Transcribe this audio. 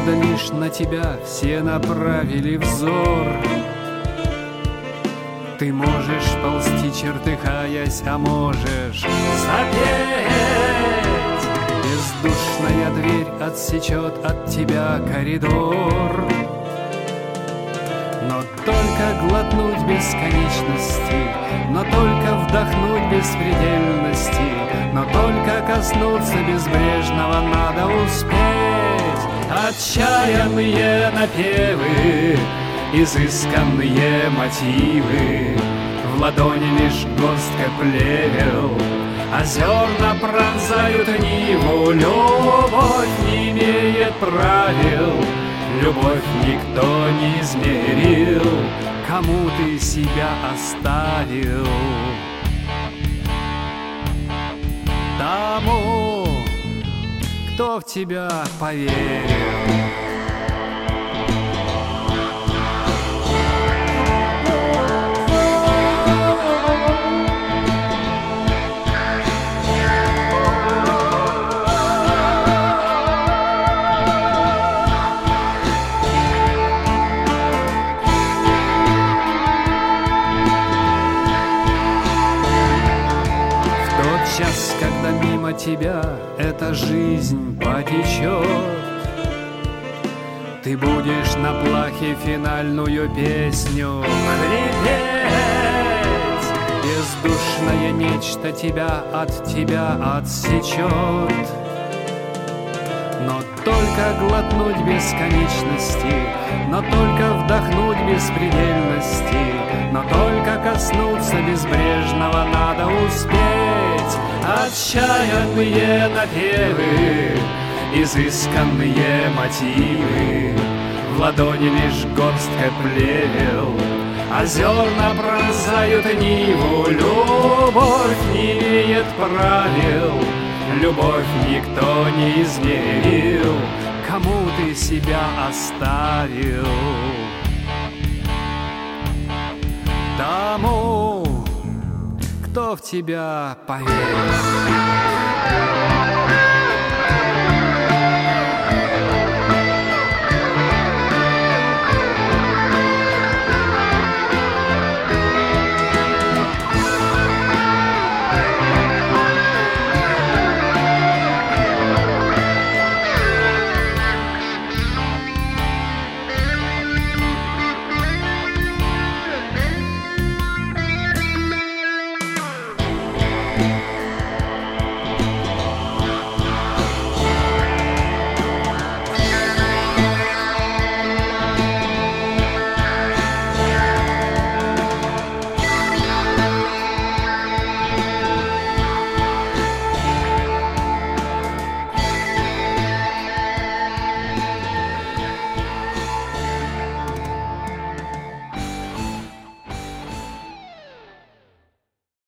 когда лишь на тебя все направили взор. Ты можешь ползти, чертыхаясь, а можешь запеть. Бездушная дверь отсечет от тебя коридор. Но только глотнуть бесконечности, но только вдохнуть беспредельности, но только коснуться безбрежного надо успеть. Отчаянные напевы, изысканные мотивы, в ладони лишь горстка плевел, а зерна пронзают ниву. Любовь не имеет правил, любовь никто не измерил. Кому ты себя оставил? Тому, кто в тебя поверил. Час, когда мимо тебя эта жизнь потечет, ты будешь на плахе финальную песню хрипеть. Бездушное нечто тебя от тебя отсечет. Но только глотнуть бесконечности, но только вдохнуть беспредельности, но только коснуться безбрежного надо успеть. Отчаянные напевы, изысканные мотивы, в ладони лишь горстка плевел, а зерна пронзают ниву. Любовь не имеет правил, любовь никто не измерил. Кому ты себя оставил? Тому, кто в тебя поверил.